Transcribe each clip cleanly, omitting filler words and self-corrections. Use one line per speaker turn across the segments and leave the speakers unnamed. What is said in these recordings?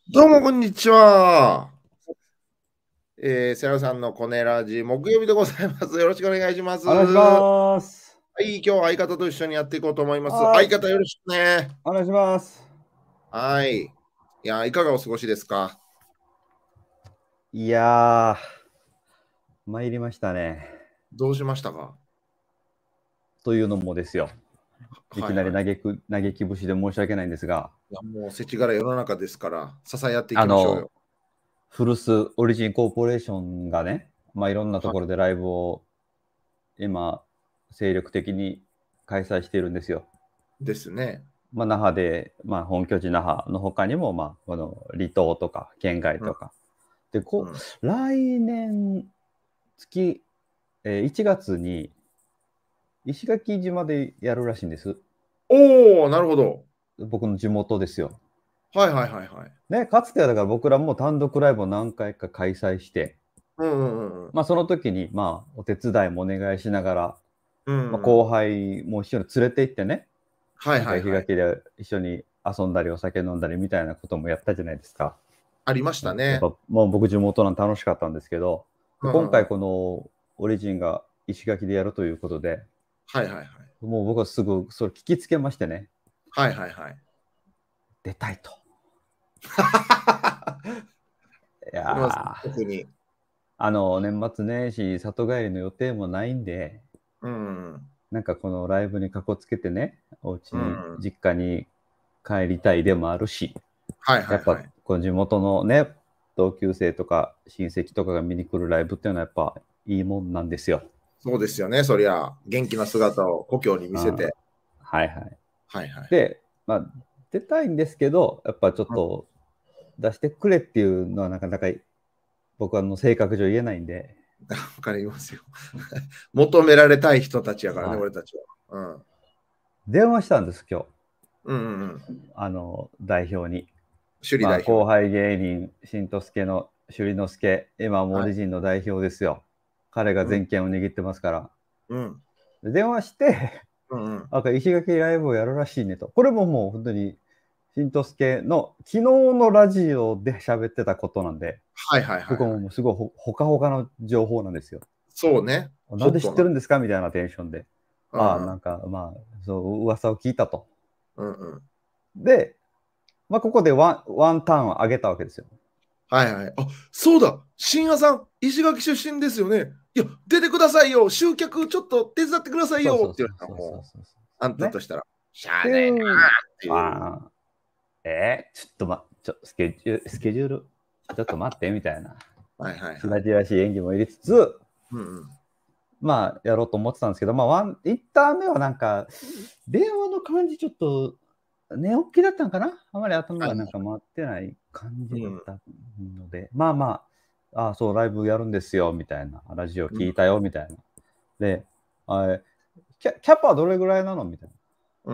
どうもこんにちは。セラさんのコネラジ木曜日でございます。よろしくお願いします。
お願いし
は
ます。
い、今日は相方と一緒にやっていこうと思います。
はい。
相方よろしくね。
お願いします。
はい。いや、いかがお過ごしですか？
いや参りましたね。
どうしましたか？
というのもですよ。いきなり
はいはい。
嘆き節で申し訳ないんですが、
いや、もう世知辛い世の中ですから、支え合ってい
あの、
きましょうよ。
フルスオリジンコーポレーションがね、いろんなと
は
ころでライブを今、精力的に開催しているんですよ。
ですね。
那覇で、本拠地那覇の他にも、この離島とか県外
うん、
とか。で、
うん。
来年月、1月に石垣島でやるらしいんです。
おー、なるほど。
僕の地元ですよ。
はいはいはいはい。
ね、かつてはだから僕らも単独ライブを何回か開催して、
うんうんうん
その時にお手伝いもお願いしながら、
うん。うん。
後輩も一緒に連れて行ってね、
はい
なんか
はいはい。
石垣で一緒に遊んだりお酒飲んだりみたいなこともやったじゃないですか。
ありましたね。
やっぱもう僕地元なんで楽しかったんですけど、で
うんうんうん。
今回このオリジンが石垣でやるということで、
はいはいはい。
もう僕はすぐそれ聞きつけましてね、
はいはいはい。
出たいと。い
まあ、
やー、
特に。
年末年始里帰りの予定もないんで、
うん。
なんかこのライブにかこつけてね、お家に、
うん。
実家に帰りたいでもあるし、
はい
やっぱ
はいはい。
この地元のね、同級生とか親戚とかが見に来るライブっていうのはやっぱいいもんなんですよ。
そうですよね、そりゃ。元気な姿を故郷に見
うん。
せて。
はいはい。
はいはいはい。
で、出たいんですけど、やっぱちょっ
うん、わ
と出してくれっていうのはなかなか僕は性格上言えないんで、
かりますよ。求められたい人たちやからね、
はい。
俺たちは。うん。
電話したんです、今日。
うんうんうん。
代表に。
首里代表に。
後輩芸人、新之助の首里之助、今、モ
はい。
リジンの代表ですよ。彼が
うん。
全権を握ってますから。
うん。
で電話して、
うんうん。
なんか石垣ライブをやるらしいねと。これももう本当に、新之助の昨日のラジオで喋ってたことなんで、
はいはいはい
僕
はい。
ももうすごいほかほかの情報なんですよ。
そうね。
なんで知
ホットな。
ってるんですかみたいなテンションで。
うんうん。
なんかそう噂を聞いたと。
うんうん。
で、ここでワンターンを上げたわけですよ。
はいはい。あ、そうだ。深夜さん、石垣出身ですよね。いや、出てくださいよ。集客ちょっと手伝ってください
そう
よ。って言わ
そうそうそうそう
れたらもう、
そうそ
あん
う。ね。
たとしたら、しゃ
って
あねえな
いう、
っていう。
ああ、ちょっとスケジュール、ちょっと待ってみたいな、
はいはいはい。
しらじらしい演技も入れつつ、
うんうん。
やろうと思ってたんですけど、1ターン目はなんか、電話の感じちょっと、寝起きだったんかな、あまり頭
はいは
がなんか回ってない感じ
い。うん。
だったので、そう、ライブやるんですよ、みたいな、ラジオ
うん。
聞いたよ、みたいな。で、あキャパはどれぐらいなのみたいな。
うん。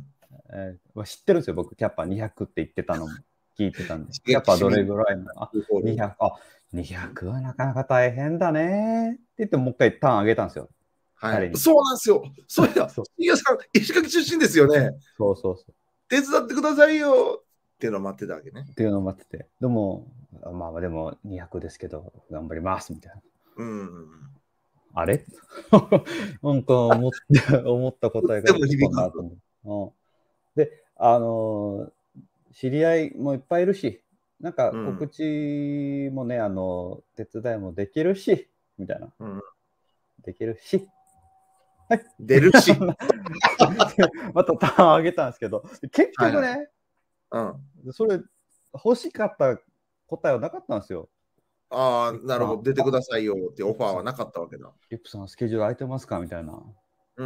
知ってるんですよ、僕、キャパ200って言ってたのも聞いてたんで。
刺
キャパどれ
激市民
ぐらいの
ホール。
200、200はなかなか大変だねって言って、もう一回ターン上げたんですよ、
はい。
彼に。
そうなんですよ。それだ。
そう
深夜さん、石垣出身ですよね。
そうそうそう。
手伝ってくださいよ。っていうのを待ってたわけね。
っていうのを待ってて。でも、でも200ですけど、頑張りますみたいな。
うん。
あれなんか思った答え
で
返ってこ
も響かず。
んなと思う。で、知り合いもいっぱいいるし、なんか
うん。
告知もね、手伝いもできるし、みたいな。
うん。
できるし。はい。
出るし。
またターン上げたんですけど、結
はいはい。
局ね、
うん。
それ欲しかった答えはなかったんですよ。
ああ、なるほど。
リップさん、
出てくださいよってオファー
リップさん、
はなかったわけだ。
リップさん、スケジュール空いてますかみたいな。
うん。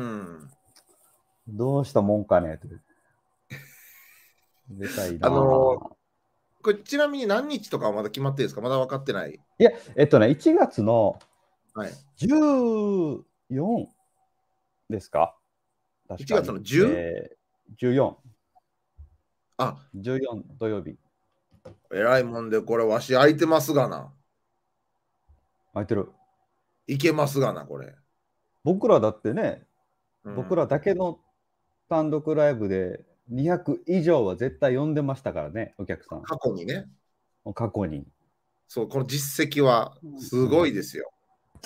どうしたもんかねって。出たいな
あのー
ぁ。
これちなみに何日とかはまだ決まってるんですか？まだ分かってない。
いや、1月の
はい。
14ですか確
1月
かに。
の 10？
14、
あ、
14土曜日。
えらいもんで、これわし空いてますがな。
空いてる。
いけますがな、これ。
僕らだってね、僕ら
うん。
だけの単独ライブで200以上は絶対呼んでましたからね、お客さん。
過去にね。
過去に。
そう、この実績はすごいですよ。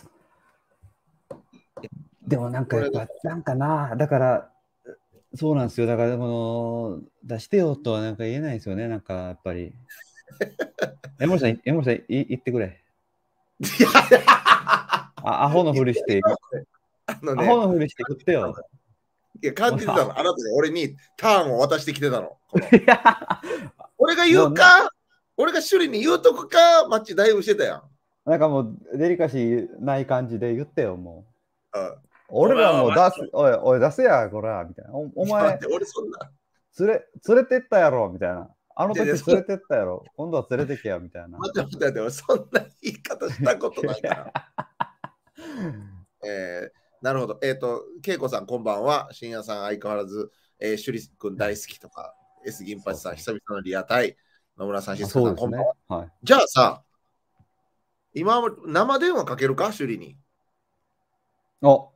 でもなんかやっぱ、なんかな、だから、そうなんですよ。だから、出してよとはなんか言えないですよね。なんかやっぱり。江森さん、言ってくれ。
いやいや
アホのふりして、
あのね、
アホのふりして言ってよ。
いや、感じてたの。あなたが俺にターンを渡してきてたの。
いや
俺が言うか、俺が首里に言うとくか、マッチだいぶしてたやん。
なんかもう、デリカシーない感じで言ってよ、もう。
うん、
俺らもう出す、おい、出せや、こら、みたいな。お前、
俺そんな。
連れてったやろ、みたいな。あの時連れてったやろ。今度は連れてけや、みたいな。
待って、俺そんな言い方したことないから。なるほど。恵子さん、こんばんは。深夜さん、相変わらず、首里君大好きとか、S 銀八さん、久々のリアタイ、野村さん、しずかさん、こんばんは。
はい、
じゃあさ、今、生電話かけるか、首里に。
お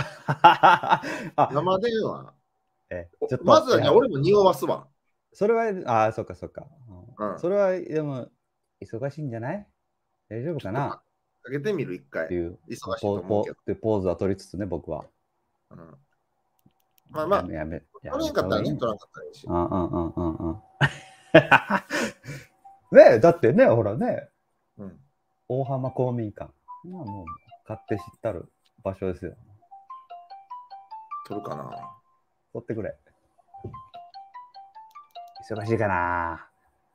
生電話。
ちょっと
まずは、じゃあ俺も匂わすわ。
それは、そっかそっか。それは、でも、忙しいんじゃない？大丈夫かな？
かけてみる、一回。
っていう、
忙しいと思うけど。
でポーズは取りつつね、僕は。
まあ、
やめ
取らなかったらね、取らなかったらいいし。
ねえ、だってね、ほらね、大浜公民館。もう、勝手知ったる場所ですよ。
取るかな？
取ってくれ。忙しいかな？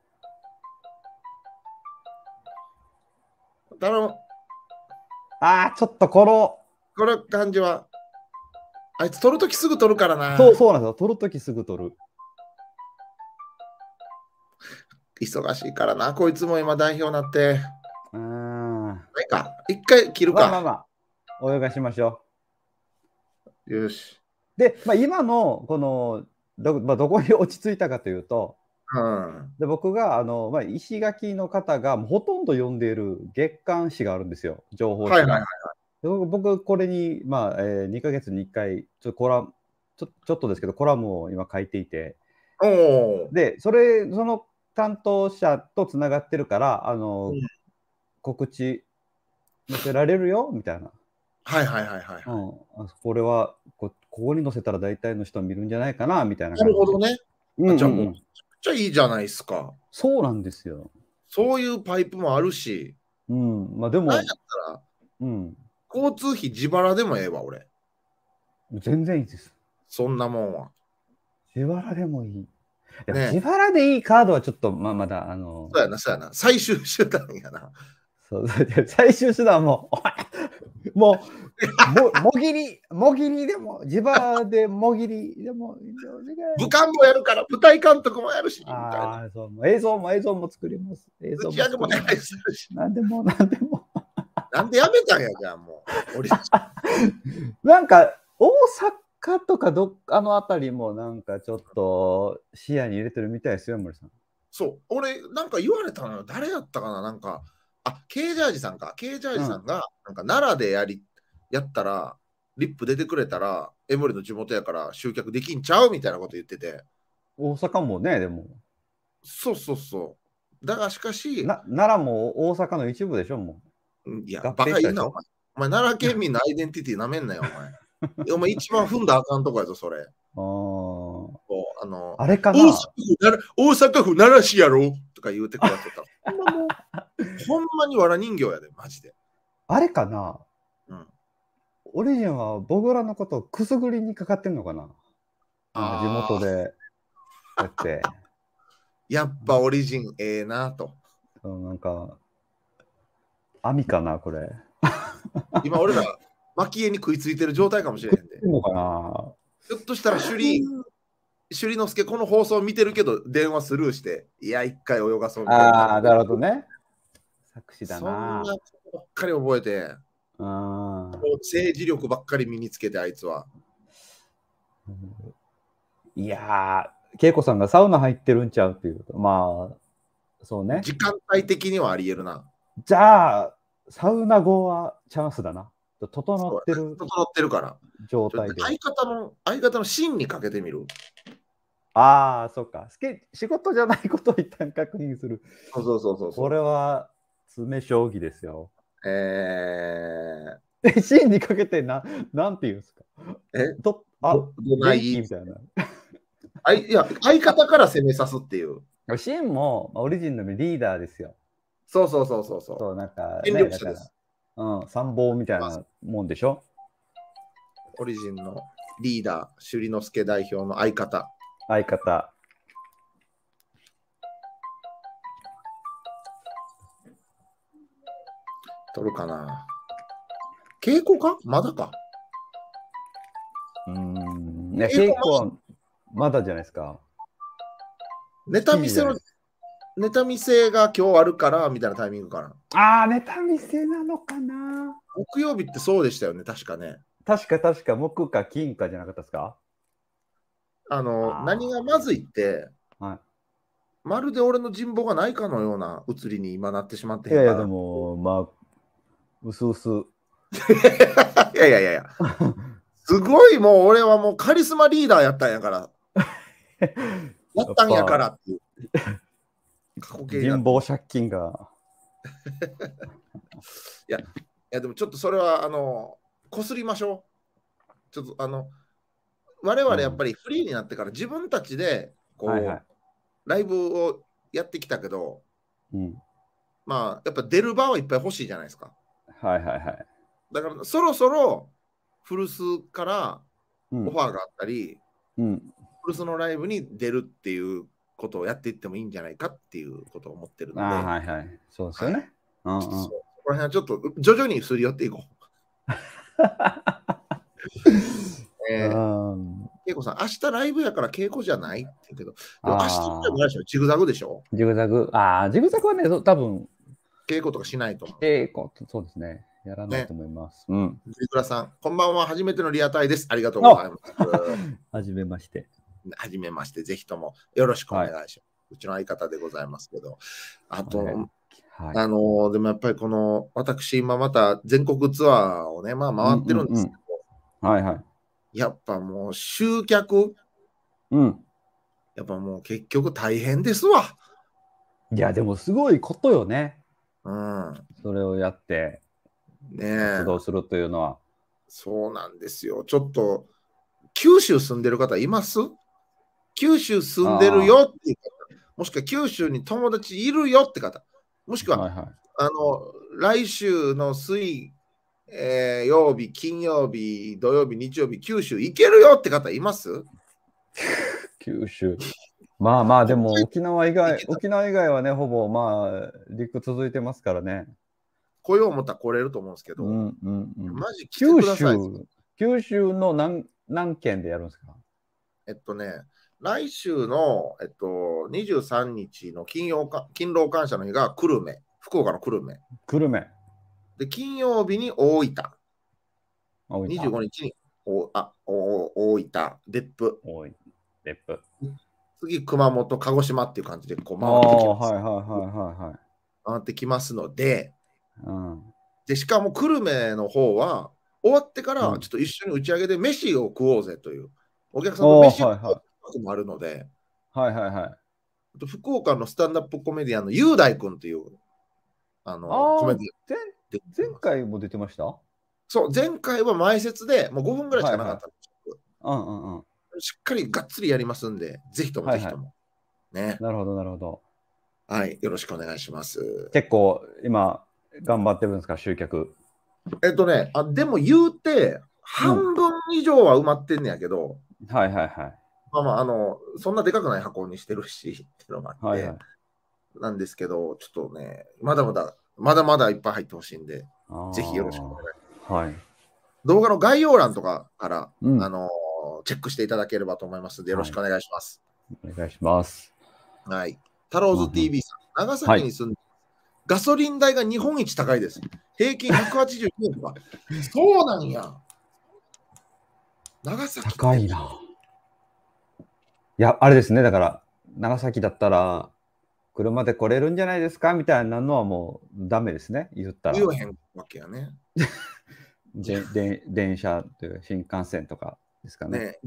頼む。
ちょっとこ
の感じは、あいつ取るときすぐ取るからな。
そうなんですよ。取るときすぐ取る。
忙しいからな、こいつも今代表になって。ないか。一回切るか。
まあ、お願いしましょ
う。よし。
で、今の、この、どこに落ち着いたかというと、で僕が石垣の方がほとんど読んでいる月刊誌があるんですよ、情報誌が。僕、これに、2ヶ月に1回ちょっとですけど、コラムを今書いていて、で、その担当者とつながってるから、告知載せられるよみたいな。これはここに載せたら大体の人見るんじゃないかなみたいな感じ。
なるほどね。じゃあもうめっちゃいいじゃないですか。
そうなんですよ。
そういうパイプもあるし。
でも。何
やったら、交通費自腹でもええわ、俺。
全然いいです。
そんなもんは。
自腹でもいい。自腹でいいカードはちょっと、まだ、
そうやな。最終手段やな。
最終手段ももぎりでも、自腹でもぎりでも、
武漢もやるから、舞台監督もやるし、
映像も作ります。
打ち上げもやるし。
なんでも。
なんでやめたんや、じゃあも
う。なんか、大阪とかあの辺りもなんかちょっと視野に入れてるみたいですよ、森さん。
そう、俺、なんか言われたのよ。誰やったかな、なんか、K ジャージさんか。K ジャージさんが、なんか奈良でやったら、リップ出てくれたら、江森の地元やから集客できんちゃうみたいなこと言ってて。
大阪もね、でも。
そう。だがしかし、
奈良も大阪の一部でしょ、も
う。いや、バカいいな、お前。奈良県民のアイデンティティなめんなよ、お前。お前一番踏んだらあかんとこやぞ、それ。
あれかな、
大阪府奈良市やろとか言うてくれてた。ほんまにわら人形やで、マジで。
あれかな、オリジンは僕らのことをくすぐりにかかってんのかな、地元で。だって。
やっぱオリジンええなと。
なんか、網かな、これ。
今俺ら、蒔絵に食いついてる状態かもしれへんで。
のかな、
ひょっとしたら首里之助この放送見てるけど電話スルーして、いや、一回泳がそうみたいな。
なるほどね。作詞だな。
そんなことばっかり覚えて、政治力ばっかり身につけて、あいつは。
いやー、恵子さんがサウナ入ってるんちゃうっていうと、そうね。
時間帯的にはありえるな。
じゃあ、サウナ後はチャンスだな。整ってる
から。
状態で。
相方の芯にかけてみる。
ああ、そっか。仕事じゃないことを一旦確認する。
そうそうそうそうそ
こ
う。
れは詰将棋ですよ。
え
真にかけてなんて言うんですか。
どない
元気みたいな。
いや、相方から攻めさすっていう。
真も、オリジンのリーダーですよ。
そうそうそうそうそ
そう、なんか
う。権
ね、だから、
力者です。
参謀みたいなもんでしょ。
オリジンのリーダー、朱里之助代表の相方。
相方。
取るかな。稽古かまだか。
いや、稽古はまだじゃないですか。
ネタ見せの、ネタ見せが今日あるからみたいなタイミングかな。
ああ、ネタ見せなのかな。
木曜日ってそうでしたよね、確かね。
確か、木か金かじゃなかったですか。
何がまずいって、
はい、
まるで俺の人望がないかのような映りに今なってしまってへん
いやいや、
か。
でも、まあ、うすうす。
いやいやいやいや。すごいもう俺はもうカリスマリーダーやったんやから。やったんやからっていう。
人望借金が。
いやでもちょっとそれはこすりましょう。ちょっと我々やっぱりフリーになってから自分たちでこう、
はいはい、
ライブをやってきたけど、まあやっぱ出る場はいっぱい欲しいじゃないですか。
はいはいはい。
だからそろそろ古巣からオファーがあったり、古巣のライブに出るっていうことをやっていってもいいんじゃないかっていうことを思ってるので、
はいはい、そうですよね。
ここら辺はちょっと徐々にすり寄っていこう。恵子さん、明日ライブやから稽古じゃないって言うけど、でも明日ライブないでしょ、ジグザグでしょ。
ジグザグはね、多分
稽古とかしないと思う。
そうですね。やらないと思います。ジ
グラさん、こんばんは。初めてのリアタイです。ありがとうございます。
はじめまして。
はじめまして。ぜひともよろしくお願いします。うちの相方でございますけど。あと、でもやっぱりこの、私、今また全国ツアーをね、まあ回ってるんですけど、やっぱもう集客、やっぱもう結局大変ですわ。
いや、でもすごいことよね。それをやって、活動するというのは。
そうなんですよ。ちょっと、九州住んでる方います？九州住んでるよっていう方、もしくは九州に友達いるよって方、もしくは、来週の曜日、金曜日、土曜日、日曜日、九州行けるよって方います？
九州。まあまあ、でも沖縄以外はね、ほぼまあ、陸続いてますからね。
来よう思ったら来れると思うんですけど、マジ来てください。
九州の何県でやるんですか？
来週の、23日の勤労感謝の日が久留米、福岡の久留米。で、金曜日に大分。25日に大分、別府。次、熊本、鹿児島っていう感じでこう回ってきます。回ってきますので、でしかも久留米の方は終わってからちょっと一緒に打ち上げで飯を食おうぜというお客さんと飯を食うこともあるので、福岡のスタンダップコメディアンの雄大君というコメディアン。
前回も出てました？
そう、前回は前説でもう5分ぐらいしかなかったんですけど、しっかりがっつりやりますんで、ぜひともぜひとも。ね。
なるほど。
はい、よろしくお願いします。
結構今頑張ってるんですか、集客？
でも言うて半分以上は埋まってんねやけど、まあそんなでかくない箱にしてるしっていうのもあって、なんですけど、ちょっとね、まだまだいっぱい入ってほしいんで、ぜひよろしくお願いします。動画の概要欄とかから、チェックしていただければと思いますので、よろしくお願いします。
お願いします。
はい。タローズ TV さん、長崎に住んで、ガソリン代が日本一高いです。平均189円とか。そうなんや。長崎
高いな。いや、あれですね、だから、長崎だったら、車で来れるんじゃないですかみたいなのはもうダメですね、言ったら。
言わへんわけやね。
電車というか新幹線とかですかね。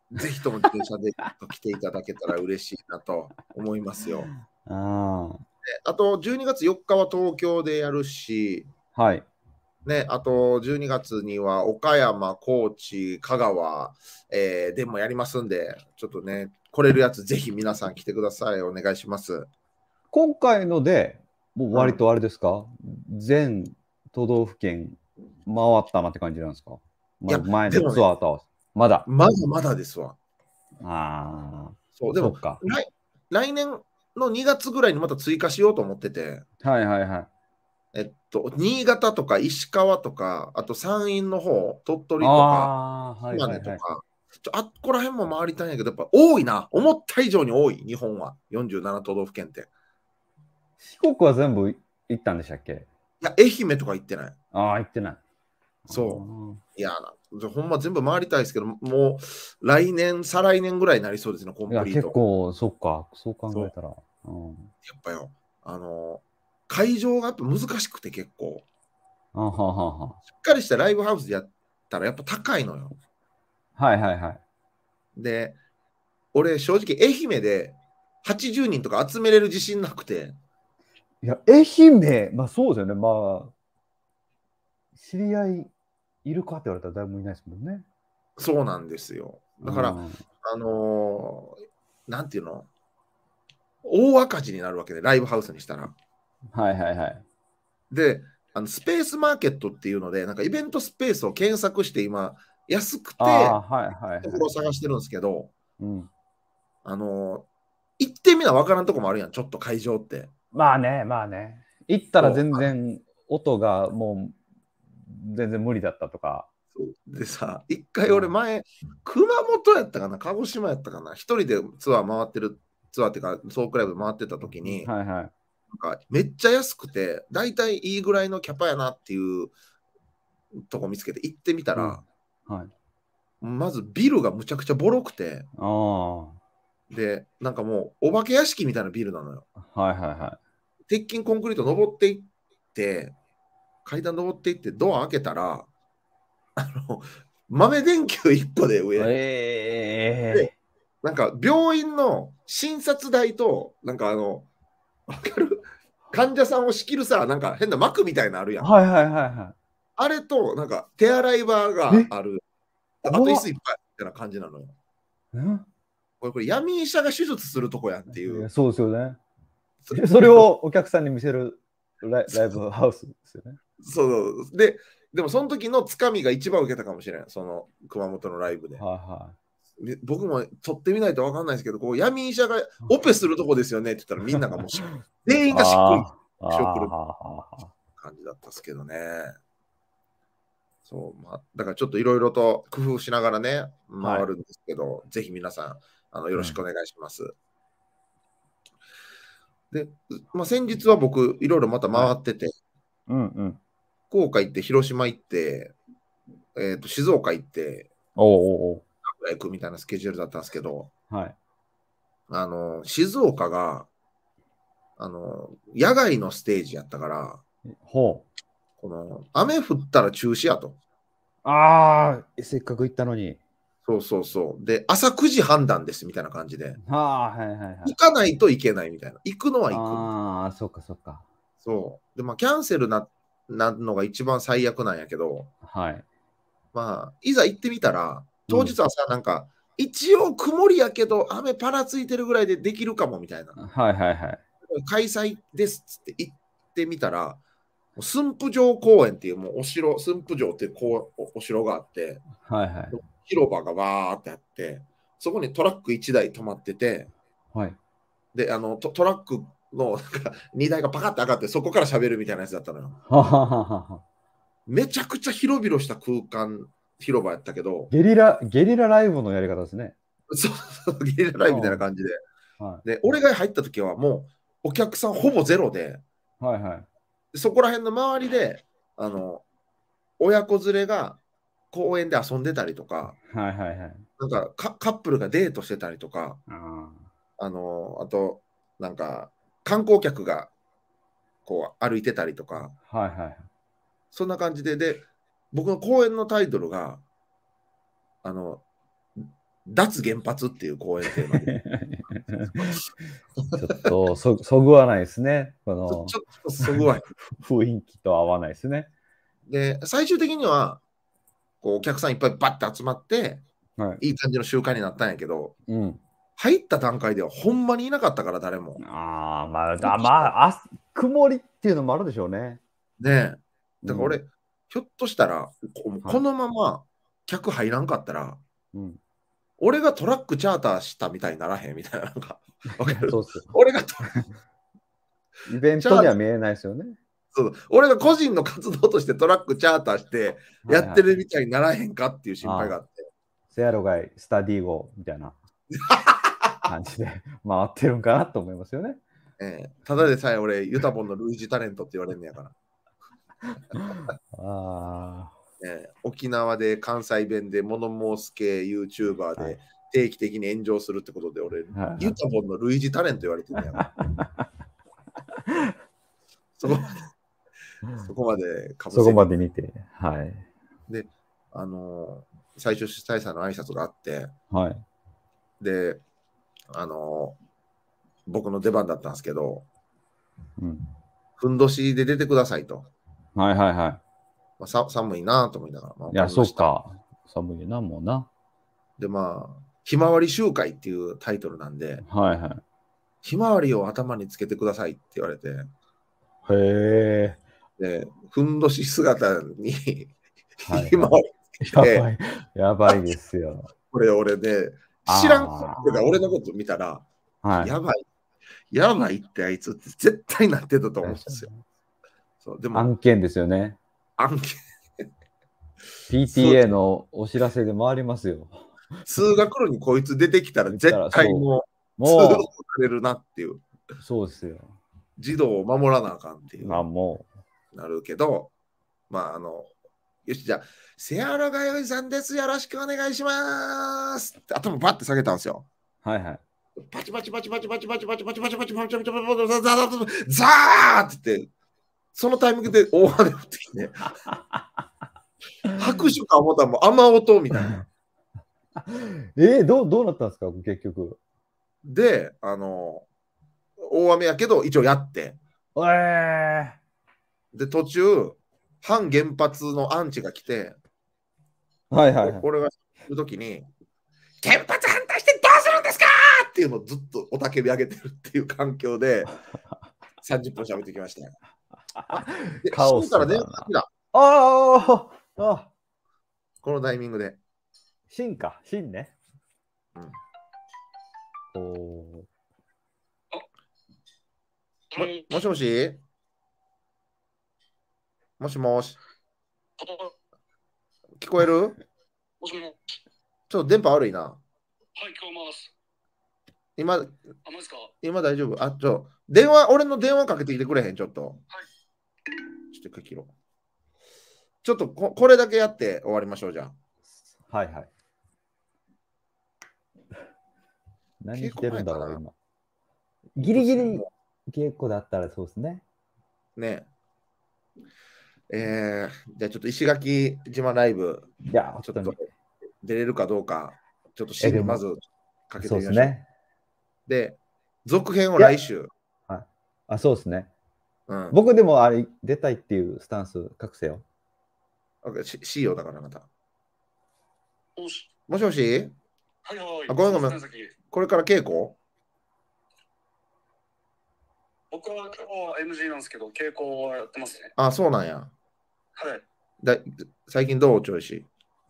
ぜひとも自転車で来ていただけたら嬉しいなと思いますよ。
あ
あと12月4日は東京でやるし、
はい。
ね、あと12月には岡山、高知、香川、でもやりますんで、ちょっとね、来れるやつぜひ皆さん来てください。お願いします。
今回ので、もう
うん。
割とあれですか、全都道府県回ったなって感じなんですか？まだ
いや、
前の
でもね、
ツアーと合わせまだ。
まだまだですわ。
ああ、
そう、でも
そっか。
来年の2月ぐらいにまた追加しようと思ってて、
はいはいはい。
新潟とか石川とか、あと山陰の方、鳥
あ
取とか、
あ、はい
島
はいはい。
根とか、あっこら辺も回りたいんやけど、やっぱ多いな。思った以上に多い、日本は。47都道府県って。
四国は全部行ったんでしたっけ？
いや、愛媛とか行ってない。
ああ、行ってない。あ
そ
ー
う。いやほんま全部回りたいですけど、もう来年、再来年ぐらいになりそうですね、コ
いや、
ンプリート。
結構、そっか、そう考
そう。
えたら。うん、
やっぱよ、会場がやっぱ難しくて結構、
あははは。
しっかりしたライブハウスでやったらやっぱ高いのよ。
はいはいはい。
で、俺正直愛媛で80人とか集めれる自信なくて、
いや、愛媛、まあそうですよね。まあ、知り合いいるかって言われたら誰もいないですもんね。
そうなんですよ。だから、
うん。
あのなんていうの、大赤字になるわけで、ライブハウスにしたら。
はいはいはい。
で、スペースマーケットっていうので、なんかイベントスペースを検索して今、安く
あ
て
あ、はいはい
ところを
はい。
探してるんですけど、
うん。
あの行ってみな分からんとこもあるやん、ちょっと会場って。
まあね、まあね。行ったら
そう。
全然音がもう全然無理だったとか。
そうでさ、一回俺
は
前、熊本やったかな、鹿児島やったかな、一人でツアー回ってる、ツアーっていうか、ソークライブ回ってた時
い
に、
はい。
なんかめっちゃ安くて、だいたいいいぐらいのキャパやなっていうとこ見つけて行ってみた
うん。
ら、
はい。
まずビルがむちゃくちゃボロくて、
ああ、は
で、なんかもうお化け屋敷みたいなビルなのよ。
いはいは
鉄筋コンクリート登っていって、階段登っていってドア開けたら、の豆電球1個で
い。
上。で、
ええ
なんか病院の診察台と、なんかわかる患者さんを仕切るさ、なんか変な幕みたいなのあるやん。
はいはいはいは
あれと、なんか手洗い場
い。
がある。あと椅
怖っ。
子いっぱいみたいな感じなのよ。
ん
これ闇医者が手術するとこやんっていう。
いや、そうですよね。
そ
で、それをお客さんに見せるライブハウスですよね。
そうでもその時のつかみが一番受けたかもしれん。その熊本のライブで。
はいは
僕も撮ってみないと分かんないですけど、こう闇医者がオペするとこですよねって言ったらみんながもう
い。
全員がしっくり
ああ、
しくる
あ
感じだったですけどね。そう、まあ、だからちょっといろいろと工夫しながらね、
あ、はい。
回るんですけど、ぜひ皆さん、よろ
うん。
しくお願いします。で、まあ、先日は僕、いろいろまた
はい。
回ってて、
うんうん。
福岡行って、広島行って、静岡行って、
おうおうお
行くみたいなスケジュールだったんですけど、
う。はい。
静岡が、野外のステージやったから、
ほう。
この、雨降ったら中止やと。
ああ、せっかく行ったのに。
そうそうそう。で、朝9時判断ですみたいな感じで、
はあ、はいはいはい。
行かないといけないみたいな。行くのは行くみたいな。
ああ、そっかそっか。
そう。で、まあ、キャンセルなのが一番最悪なんやけど、
はい。
まあ、いざ行ってみたら、
うん。
当日はさ、なんか、一応曇りやけど、雨パラついてるぐらいでできるかもみたいな。
はいはいはい。
開催ですっつって行ってみたら、駿府城公園っていうもうお城、駿府城っていうお城があって、
はいはい。
広場がわーってあって、そこにトラック1台止まってて、
はい。
で、トラックのなんか荷台がパカッて上がって、そこから喋るみたいなやつだったのよ。
はははは。
めちゃくちゃ広々した空間、広場やったけど、
ゲリラライブのやり方ですね。
そうそう、ゲリラライブみたいな感じで。
は
で、俺が入った時はもう、お客さんほぼゼロで、
い。はいはい。
そこら辺の周りで、親子連れが公園で遊んでたりとか、
はいはいはい。
なんかカップルがデートしてたりとか、
あ
あと、なんか、観光客がこう歩いてたりとか、
あ。はいはい。
そんな感じで、僕の公演のタイトルが、あの、 脱原発っていう公演テーマで。
ちょっとそぐわないですね。この
ちょっとそぐわい。
雰囲気と合わないですね。
で、最終的には、こうお客さんいっぱいバッて集まって、
はい、
いい感じの集会になったんやけど、
うん、
入った段階ではほんまにいなかったから、誰も。
曇りっていうのもあるでしょうね。
ねえ。だから俺、ひょっとしたら、このまま客入らんかったら、俺がトラックチャーターしたみたいにならへんみたいな、なんか、わかる？俺が
イベントには見えないですよね。
そう俺が個人の活動としてトラックチャーターしてやってるみたいにならへんかっていう心配があって。
せやろがい、スタディーゴみたいな感じで回ってるんかなと思いますよね。
ただでさえ俺、ユタボンの類似タレントって言われるんやから。沖縄で関西弁で物申す系 YouTuber で定期的に炎上するってことで俺、ユタボンの類似タレント言われてるんやから。そこまでかぶせて。
そこまで見て。はい。
で、最初主催者の挨拶があって、
はい。
で、僕の出番だったんですけど、ふんどしで出てくださいと。
はいはいはい。
寒いなと思いながら。
いや、そうか。寒いな、もうな。
で、ひまわり集会っていうタイトルなんで、
はいはい。
ひまわりを頭につけてくださいって言われて、
へえ。
で、ふんどし姿にひ
まわりつけて、やばいですよ。
これ俺ね、知らん人が俺のこと見たら、やばいってあいつって絶対なってたと思うんですよ。
でも案件ですよね。
案件。
PTA のお知らせで回りますよ。
通学路にこいつ出てきたら絶対もう通路されるなっていう。
そうですよ。
児童を守らなあかんっていう。
も
う。なるけど、よし、じゃあ、セアラガヨイさんです。よろしくお願いしますって頭バッて下げたんですよ。
はいはい。
パチパチパチパチパチパチパチパチパチパチパチパチパチパチパチザーって言って、そのタイミングで大雨降ってきて、拍手か思ったらもう雨音みたいな。
どうなったんですか、結局。
で、大雨やけど、一応やって。で、途中、反原発のアンチが来て、
はいはい、はい、
俺がいるときに、原発反対してどうするんですかっていうのをずっとおたけび上げてるっていう環境で、30分喋ってきました。
カオスだな。
から電話来た。このタイミングで。
シンね。
もしもしもしもし聞こえる？
もしもし。ちょっ
と電波悪いな。
はい、聞こえます。
今
ですか？
今大丈夫？俺の電話かけてきてくれへん？ちょっと。はい。ちょっと切ろう。ちょっとこれだけやって終わりましょう、じゃ
あ。はいはい。何してるんだろう、今。ギリギリ稽古だったらそうですね。
ねえ。じゃあちょっと石垣島ライブ、
いや、
ちょっと出れるかどうか、ちょっとシンまずかけてみましょう。
ね。
で、続編を来週。
はい、そうですね。僕でも出たいっていうスタンス隠せよ。
しようだからまた。
もし
もし
はいはい。
ごめん。これから稽古？
僕は今日は NG なんですけど、稽古はやってますね。
あ、そうなんや。
はい。
最近どう調子？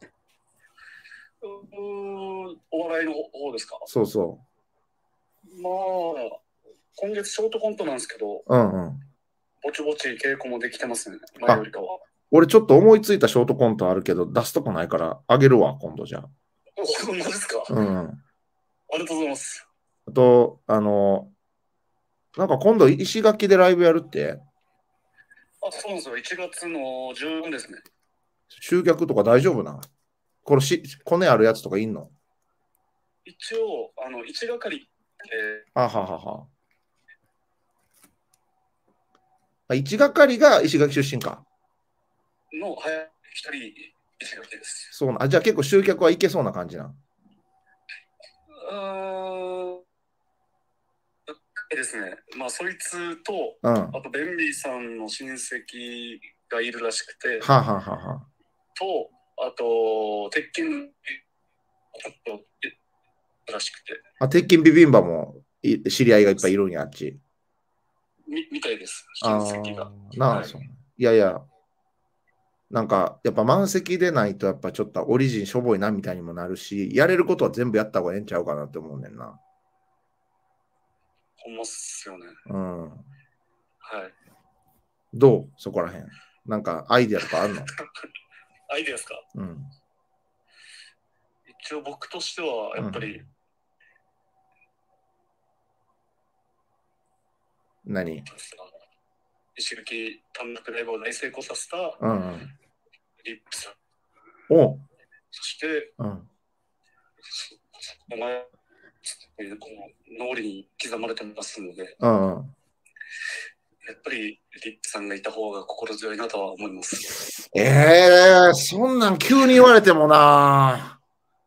お笑いの方ですか？
そうそう。
今月ショートコントなんですけど、ぼちぼち稽古もできてますね、前よりかは。
俺ちょっと思いついたショートコントあるけど、出すとこないからあげるわ、今度じゃあ。
マジですか？ありがとうございます。
あと、なんか今度石垣でライブやるって？
そうなんですよ。1月の14ですね。
集客とか大丈夫な？これコネあるやつとかいんの？
一応、1係
1係が石垣出身か。
の、一人石垣です。
そうな。じゃあ結構集客はいけそうな感じな。
ですね。まあ、そいつと、
うん。
あと、ベンビーさんの親戚がいるらしくて、
はあ、はあはあはあ、
と、あと、鉄筋、ちょっと、らしくて。
あ、鉄筋ビビンバも知り合いがいっぱいいるんや、あっち。
みたいです、親戚が。
はい、そう。いやいや、なんか、やっぱ満席でないと、やっぱちょっとオリジンしょぼいなみたいにもなるし、やれることは全部やった方がええんちゃうかなって思うねんな。
ほんまっすよね。
うん。
はい。
どうそこらへん。なんか、アイディアとかあるの？
アイディアですか？
うん。
一応僕としては、やっぱり、
何？
石垣単独ライブを大成功させたリップさん。
お
そして、お前、この脳裏に刻まれてますので、やっぱりリップさんがいた方が心強いなとは思います。
そんなん急に言われてもな。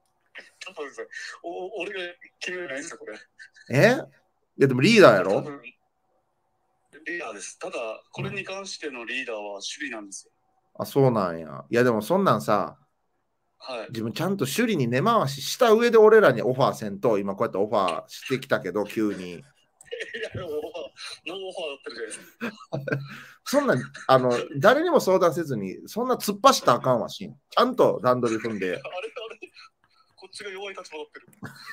俺が決めないんですよ、これ。
いや、でもリーダーやろ？
リーダーです。ただ、これに関してのリーダーは首里なんですよ。
あ、そうなんや。いや、でもそんなんさ、
はい、
自分ちゃんと首里に根回しした上で俺らにオファーせんと、今こうやってオファーしてきたけど、急に。
いや、ノーオファーだったじゃないですか。
そんな、誰にも相談せずに、そんな突っ走ったらあかんわしん。ちゃんと段取り踏んで。
あれ、こっちが弱い立場だってる。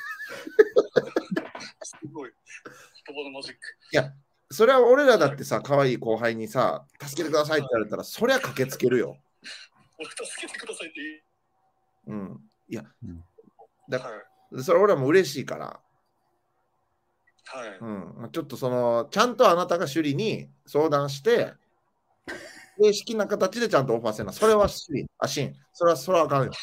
すごい。言葉のマジック。
いや、それは俺らだってさ、可愛い後輩にさ、助けてくださいって言われたら、そりゃ駆けつけるよ。
俺、助けてくださいって言う。
うん。いや、だから、それ俺らも嬉しいから。
はい。
うん。ちょっとちゃんとあなたが首里に相談して、正式な形でちゃんとオファーせな。それは首里、しん。それはあかんよ。
確か。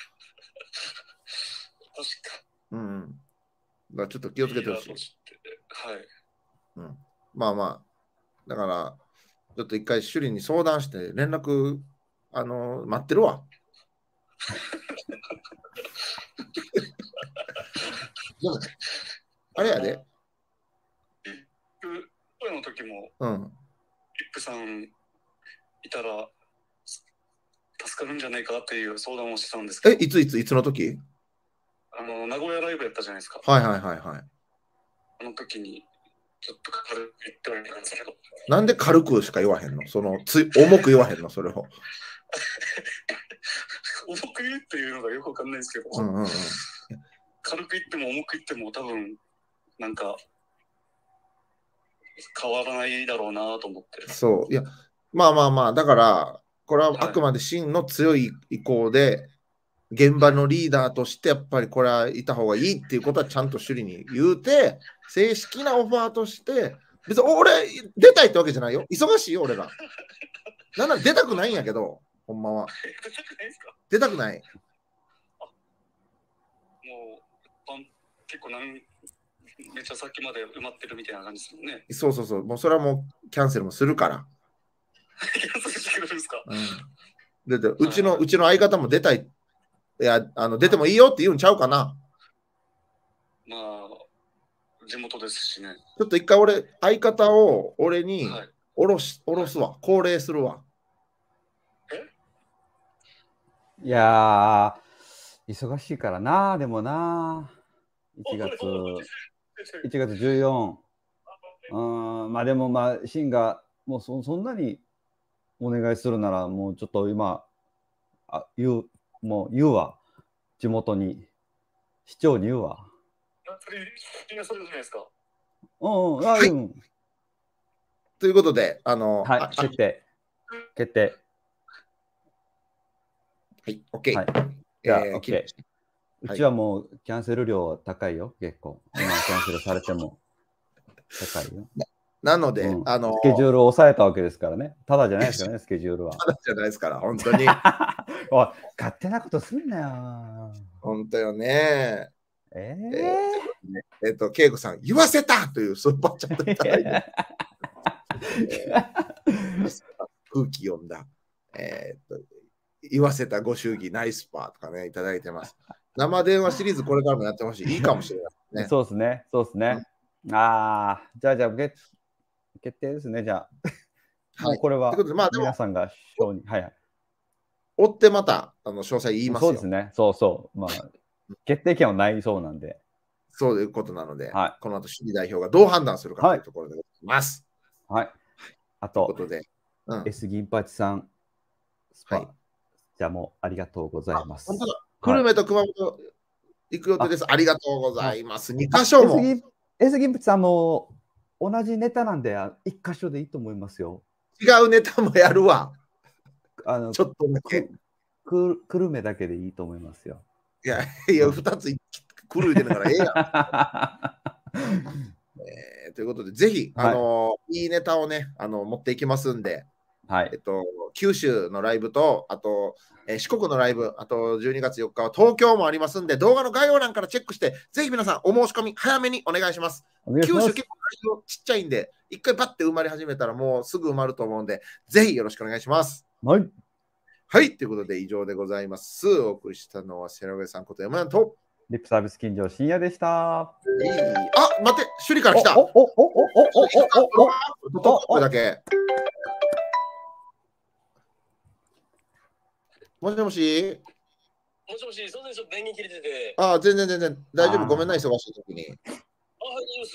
うん。だからちょっと気をつけてほしい。
はい。
うん。まあまあ。だから、ちょっと一回首里に相談して連絡、待ってるわ。あれやで。
声の時も、リップさんいたら助かるんじゃないかっていう相談をしてたんですけど。
いつの時？
名古屋ライブやったじゃないですか。
はい。
あの時に、ちょっと軽く言ってはいたんですけど。
なんで軽くしか言わへんの？重く言わへんのそれを。
重く言うっていうのがよくわかんないですけど、軽く言っても重く言っても多分なんか変わらないだろうなと思って。
そう。いや、まあ、だから、これはあくまで真の強い意向で、現場のリーダーとしてやっぱりこれはいた方がいいっていうことはちゃんと首里に言うて、正式なオファーとして、別に俺出たいってわけじゃないよ。忙しいよ、俺ら。なんなら出たくないんやけど、ほんまは。
出たくないですか？
出たくない。
もう、結構めっちゃ先まで埋まってるみたいな感じですもんね。
そう。もうそれはもうキャンセルもするから。
キャンセルしてくれるんですか？
うちの相方も出たい。いや、出てもいいよって言うんちゃうかな。
まあ、地元ですしね。
ちょっと一回相方を俺に下ろすわ。降霊するわ。
いやー、忙しいからな、でもな。1月14。まあでもシンがもうそんなにお願いするなら、もうちょっと今、言うわ。地元に。市長に言うわ。
それじゃないですか。
ということで、
はい、決定。
はい、OK。
じゃあ、OK。うちはもうキャンセル料高いよ、結構。今キャンセルされても高いよ。
なので、ス
ケジュールを抑えたわけですからね。ただじゃないですからね、スケジュールは。
ただじゃないですから、本当に。
おい、勝手なことすんなよ。
本当よね。ケイコさん、言わせたというスーパーチャットいただいて。空気読んだ。言わせたご祝儀ナイスパーとかね、いただいてます。 生電話シリーズこれからもやってほしい。いいかもしれないね。
そうですね。そうですね。ああ、じゃあ決定ですね、じゃあ。もうこれは
ということで、まあでも
皆さんが承認。はいはい。
追ってまた詳細言いますよ。
そうですね。そうそう。まあ、決定権はないそうなんで。
そういうことなので、
はい、
この後、首里代表がどう判断するかというところでございます。
はい。あ
という
と、
ことで、
S 銀八さん、スパ、
はい、
じゃあもうありがとうございます。
本当だ。久留米と熊本行く予定です。ありがとうございます。2箇所も。
S 銀八さんも同じネタなんで、1箇所でいいと思いますよ。
違うネタもやるわ。ちょっとだけ。
久留米だけでいいと思いますよ。
いや、2つ来るでるからええやん。ということで、ぜひ、いいネタをね、持っていきますんで、九州のライブと、あと、四国のライブ、あと12月4日は東京もありますんで、動画の概要欄からチェックして、ぜひ皆さんお申し込み早めにお願いします。九州結構会場ちっちゃいんで、一回バッて埋まり始めたらもうすぐ埋まると思うんで、ぜひよろしくお願いします。
はい。
はい、ということで以上でございます。お送りしたのはセラウェイさんこと山と、
リップサービス金城深夜でした。
あ、待って、首里から来た。これだけ。もしもし。
もしもし、そうですよ、電源切れてて。
全然大丈夫。ごめんな、忙しい時に。
はい、いいです。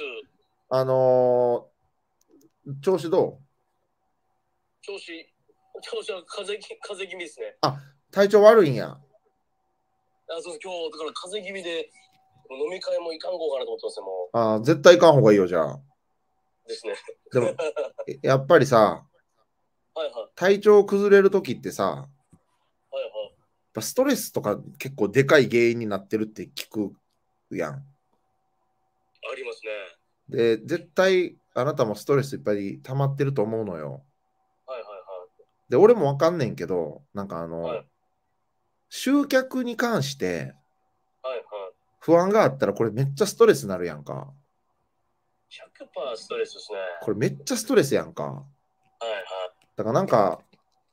調子どう？
調子は風邪気味ですね。
体調悪いんや。
そうです、今日、だから風邪気味で、飲み会も行かんごうかなと思ってますよ、もう。
絶対行かんほうがいいよ、じゃあ。
ですね。
でも、やっぱりさ、体調崩れる時ってさ、ストレスとか結構でかい原因になってるって聞くやん。あ
ります
ね。で、絶対あなたもストレスいっぱい溜まってると思うのよ。で、俺もわかんねんけど、なんか集客に関して、不安があったらこれめっちゃストレスになるやんか。
100% ストレスですね。
これめっちゃストレスやんか。だからなんか、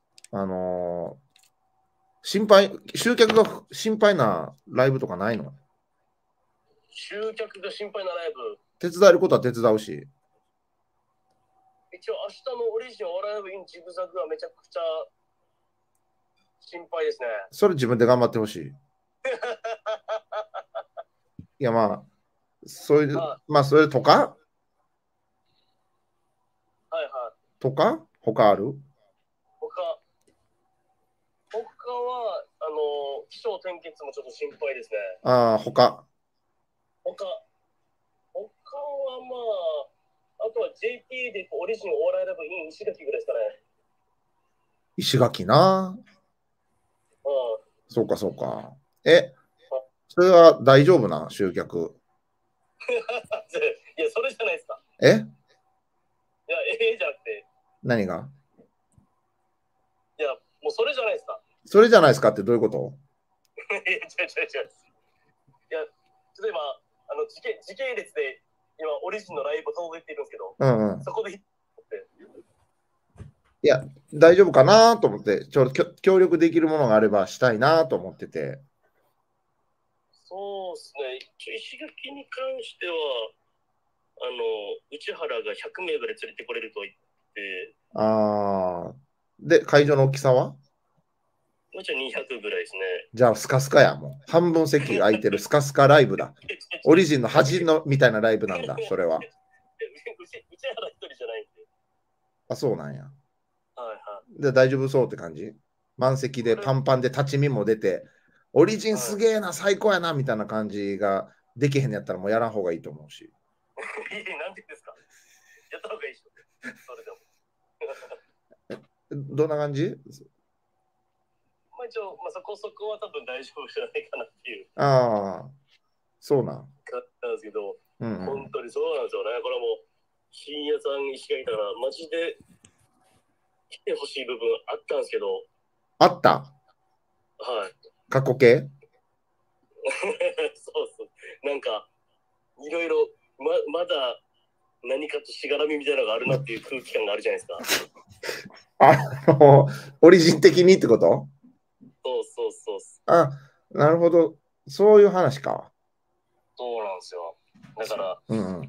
集客が心配なライブとかないの？
集客が心配なライブ。
手伝えることは手伝うし。
一応明日のオリジンオーライブインジグザグはめちゃくちゃ心配ですね。
それ自分で頑張ってほしい。いや、まあ、そういう、まあ、それとかとか他ある？
他は、気象転結もちょっと心配ですね。
他は
まあ、あとは JP でオリジンオーライラブイン石垣ぐらいですかね。
石垣な。そうか。それは大丈夫な、集客。
いや、それじゃないですか。
いや、
じゃなくて。
何が？
いや、もうそれじゃないですか。
それじゃないですかってどういうこと？
違う。いや、例えば、時系列で今、オリジンのライブを届いているんですけど、そこで。
いや、大丈夫かなと思って、協力できるものがあればしたいなと思ってて。
そうですね。石垣に関しては、内原が100名ぐらい連れてこれると言って。
で、会場の大きさは？
もちろん200ぐらいですね。
じゃあ、スカスカや、もう。半分席が空いてるスカスカライブだ。オリジンの端のみたいなライブなんだ、それは。
内原一人じゃないん
そう
で。
なんや。で、大丈夫そうって感じ？満席でパンパンで立ち見も出て、オリジンすげえな、最高やな、みたいな感じができへんやったらもうやらん方がいいと思うし。
なんて言うんですか？やった方がいいでしょ。それでも。
どんな感じ？
まあ一応、そこは多分大丈夫じゃないかなっていう。
そうなん。
なんですけど、本当にそうなんですよね。これも、深夜さん石垣だから、マジで来てほしい部分あったんですけど。
あった？過去形？
そう。なんか、いろいろ、まだ何かとしがらみみたいなのがあるなっていう空気感があるじゃないですか。
オリジン的にってこと？
そう。
なるほど。 そういう話か。
そうなんですよ。だから、
うんうん、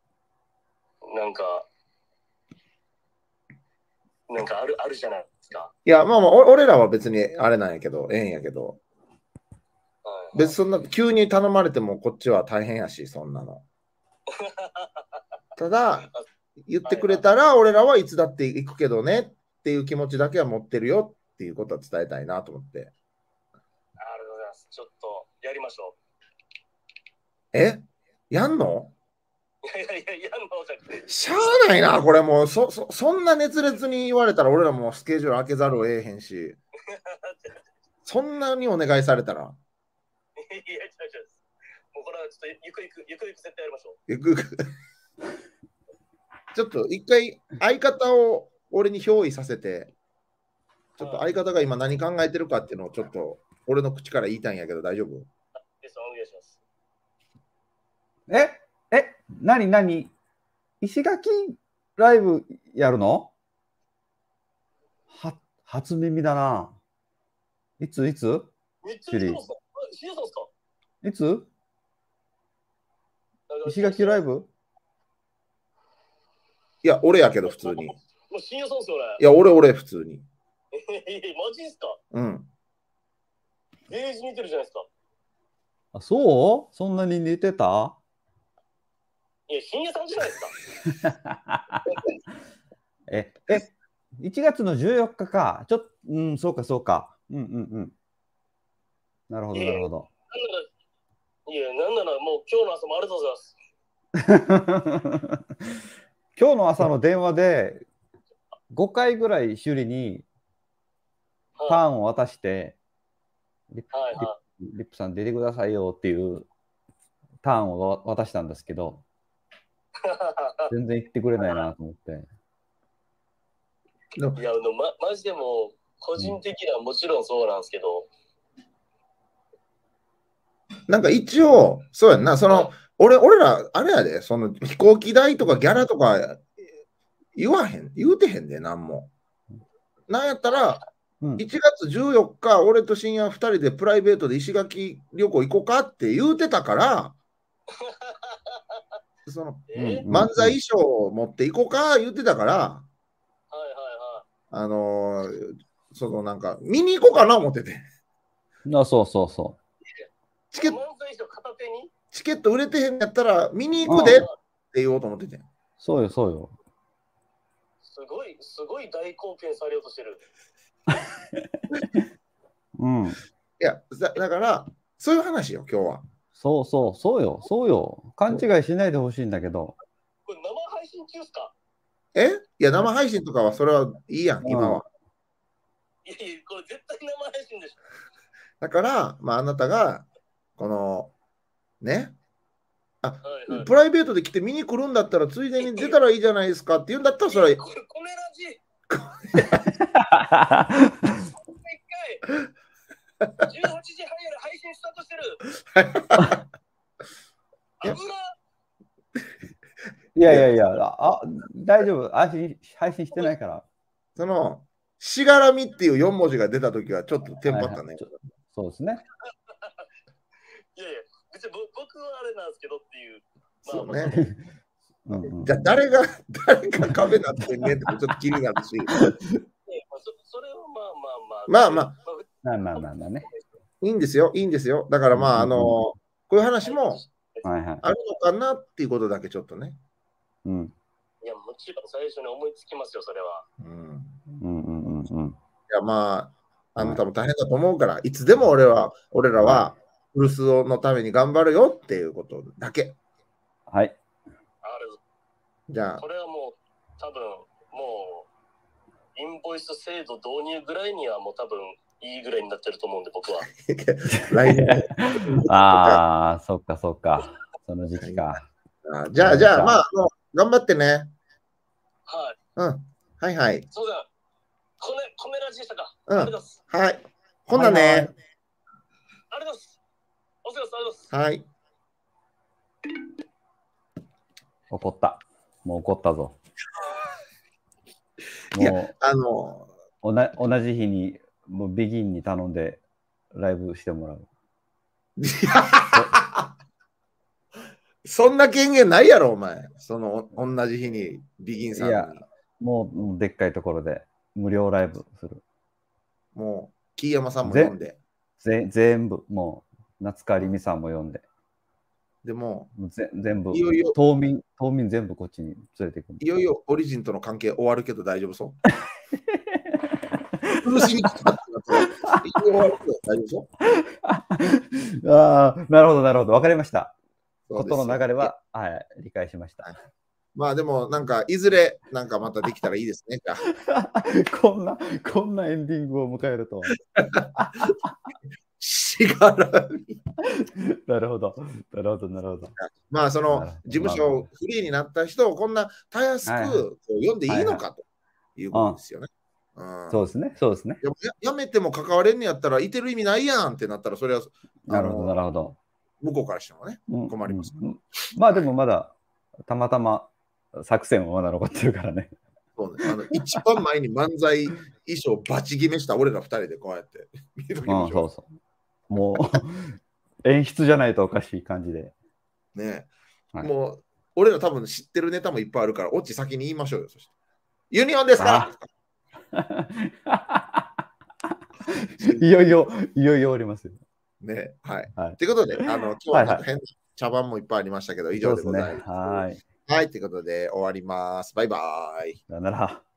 なんかあるじゃないですか。
いや、まあまあ、俺らは別にあれなんやけど、ええんやけど、別にそんな急に頼まれてもこっちは大変やし、そんなの。ただ、言ってくれたら、俺らはいつだって行くけどねっていう気持ちだけは持ってるよっていうことは伝えたいなと思って。
ありがとうございます。ちょっとやりましょ
う。え、やんの？
いやんのじゃなくて。
しゃあないな、これもうそんな熱烈に言われたら俺らもスケジュール開けざるを得へんし、そんなにお願いされたら。
いや、もうこれはちょっとゆくゆく絶対やりましょう。
ゆくゆくちょっと一回相方を俺に憑依させて、ちょっと相方が今何考えてるかっていうのをちょっと俺の口から言いたいんやけど大丈夫？
お願いします。
何石垣ライブやるの？初耳だな。いつ
めっちゃ見てますか？
いつ石垣ライブ？
いや、俺やけど普通に。
もう深夜そうっすよね。
いや、俺普通に。
マジっすか？
うん。
ゲージ見てるじゃないですか。
あ、そう？そんなに似てた？
いや、深夜さんじゃないですか。
1月の14日か。そうか。なるほど。
いや、なんならもう今日の朝もありがとうございます。
今日の朝の電話で5回ぐらい首里にパンを渡して、リップさん出てくださいよっていうターンを渡したんですけど、全然言ってくれないなと思って。
いや、マジでも個人的にはもちろんそうなんですけど、
なんか一応、そうやんな、俺ら、あれやで、その飛行機代とかギャラとか言うてへんで、なんも。なんやったら、1月14日、俺と深夜2人でプライベートで石垣旅行行こうかって言うてたから、漫才衣装を持って行こうか言ってたから、なんか、見に行こうかな思ってて。
そう。
チケット売れてへんやったら、見に行くでって言おうと思ってて。
そうよ。
すごい大貢献されようとしてる。
いや、だから、そういう話よ、今日は。
そうよ。勘違いしないでほしいんだけど。
これ生配信中っすか？
いや、生配信とかはそれはいいやん、今は。
いや、これ絶対生配信でしょ。
だから、あなたが、プライベートで来て見に来るんだったら、ついでに出たらいいじゃないですかって言うんだったら、それは。
これ、コメラジ。18時半より配信スタートしてる。
いや、大丈夫。配信してないから。
しがらみっていう4文字が出たときはちょっとテンパったね。
そうですね。
いや、別に僕はあれなんですけどっていう。
そうね。じゃあ誰が壁になってんねんってちょっと気になるし。
それは
まあね。いいんですよ。だからこういう話もあるのかなっていうことだけちょっとね。
いや、もちろん最初に思いつきますよ、それは。
いや、あなたも大変だと思うから、いつでも俺らは古巣のために頑張るよっていうことだけ。
はい。
じゃあ。
これはもう、多分、もう、インボイス制度導入ぐらいにはもう多分、いいぐらいになってると思うんで、僕は。
来年。
そっか。その時期か。
じゃあ、頑張ってね。
はい。
はい。
そうだ。コメラジでしたか。
はい。ほんなね。
ありがとうございます。お疲れ様です。
はい。
怒った。もう怒ったぞ。
も
う同じ日にもうビギンに頼んでライブしてもらう。
そんな権限ないやろ、お前。その同じ日にビギンさんに。
いや、もうでっかいところで無料ライブする。
もう、木山さんも読んで。
全部、もう、夏川りみさんも読んで。
でも、
全部
いよいよ
島民全部こっちに連れてくる。
いよいよオリジンとの関係終わるけど大丈夫そう苦しみきたってなって終わるけど大丈夫そう
ああ、なるほど、なるほど。わかりました。
そう
ことの流れは、はい、理解しました。
まあでも、なんか、いずれ、なんかまたできたらいいですね。じゃあ
こんなエンディングを迎えるとは。
しがらみ。
なるほど、なるほど、なるほど。
まあ、その事務所フリーになった人をこんなたやすく読んでいいのかということですよね。
そうですね、そうですね。
やめても関われんのやったら、いてる意味ないやんってなったら、それは、
なるほど、なるほど。
向こうからしてもね、困ります。
まあでもまだ、たまたま作戦はまだ残ってるからね。
そうね、一番前に漫才衣装バチ決めした俺ら2人でこうやって見ときましょう。
そうそう。もう演出じゃないとおかしい感じで。
ねえ、はい、もう俺ら多分知ってるネタもいっぱいあるから、オチ先に言いましょうよ。そしてユニオンですか
いよいよ終わりますよ。
ね、はい。ということで、今日はなんか変な茶番もいっぱいありましたけど、以上でございます。はい。ということで終わります。バイバイ。
さよなら。